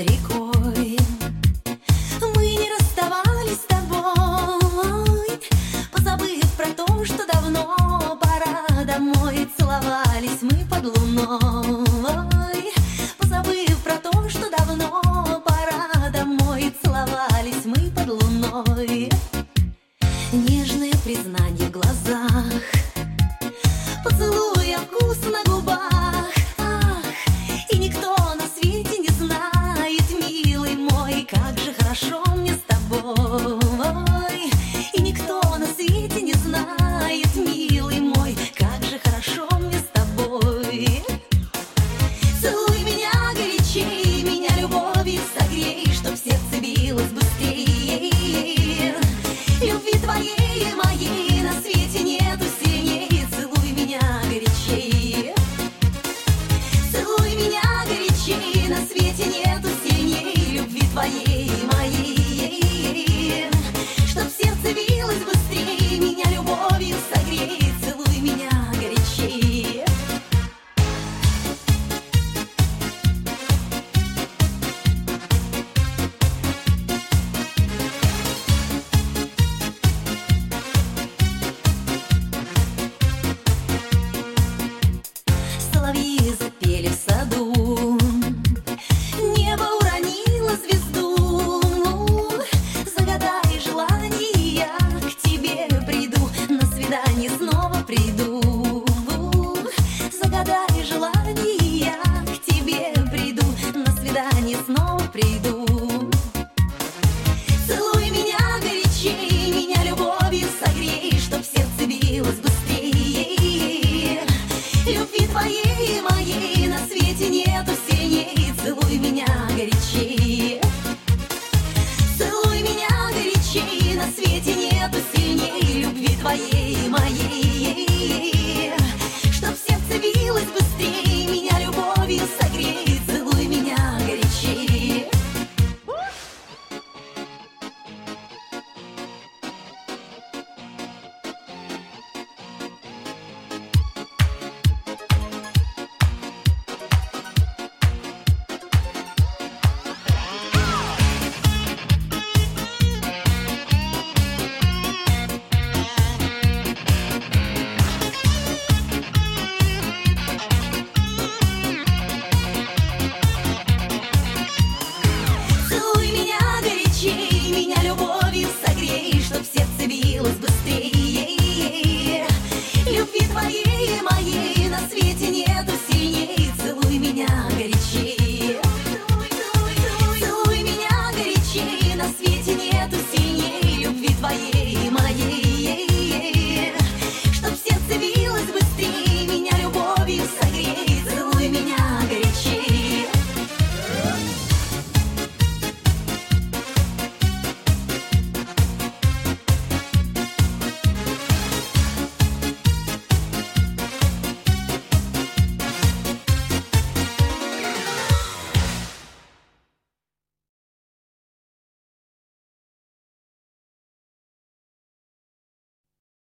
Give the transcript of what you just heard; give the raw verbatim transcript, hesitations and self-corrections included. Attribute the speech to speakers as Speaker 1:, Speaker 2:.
Speaker 1: рекой. Мы не расставались с тобой, позабыв про то, что давно пора домой. Целовались мы под луной, позабыв про то, что давно пора домой. Целовались мы под луной. Нежное признание в глазах, поцелуя, вкус на губах. Ах, и никто на свете не знает, милый мой, как же хорошо мне с тобой. И никто на свете не знает, милый мой, как же хорошо мне с тобой. Целуй меня горячей, меня любовью согрей, чтоб сердце билось быстрее. Любви твоей и моей на свете нету сильнее. Целуй меня горячей, целуй меня горячей, на свете нету сильнее. Любви твоей и моей, чтоб сердце билось быстрее, меня любовью согрей. Целуй меня горячей. Соловьи запели в саду, небо уронило звезду. Загадай желание, я к тебе приду, на свидание снова приду. Загадай желание, я к тебе приду, на свидание снова приду.